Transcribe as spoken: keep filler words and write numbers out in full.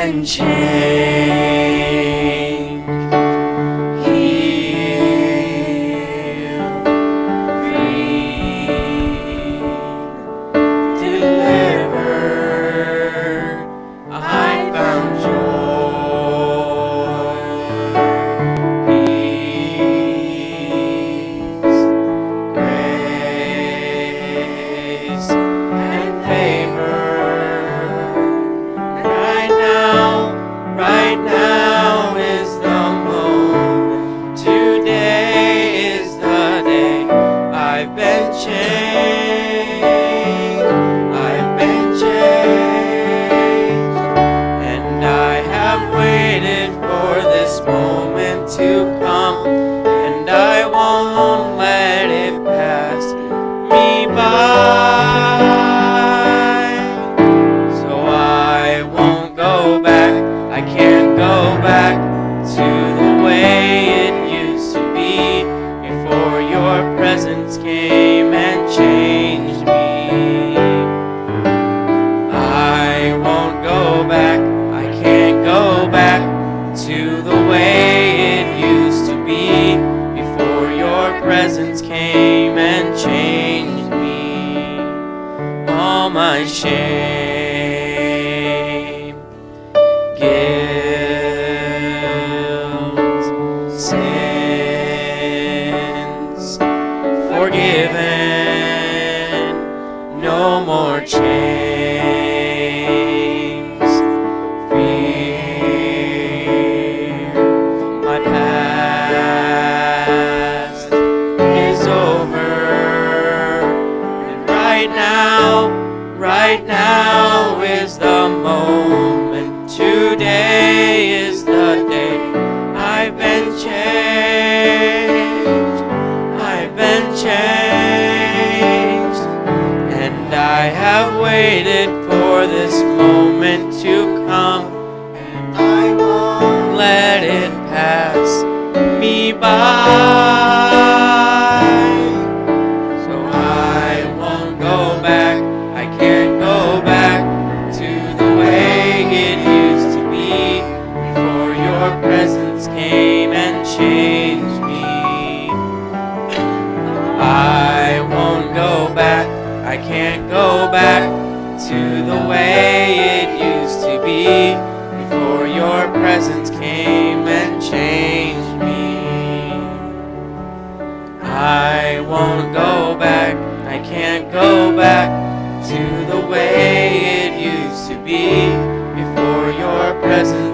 been changed, healed, free, delivered. I found joy, peace, grace, and favor. Right now, right now is the moment. Today is the day. I've been changed. I've been changed. And I have waited for this moment to come. And I won't let it pass me by. So I won't go back. I can't go back to the way it used to be before your presence came and changed me. I won't go back. I can't go back to the way it used to be before your presence came and changed me. All my shame, guilt, sins forgiven. No more chains, fear. My past is over. And right now, right now is the moment. Today is the day. I've been changed. I've been changed. And I have waited for this moment to come. And I won't let it pass me by. So I won't go back. I can't go back to the way it used to be before your presence came and changed me. I won't go back. I can't go back to the way it used to be before your presence came and changed me. I won't go back. I can't go back to the way it used to be before your presence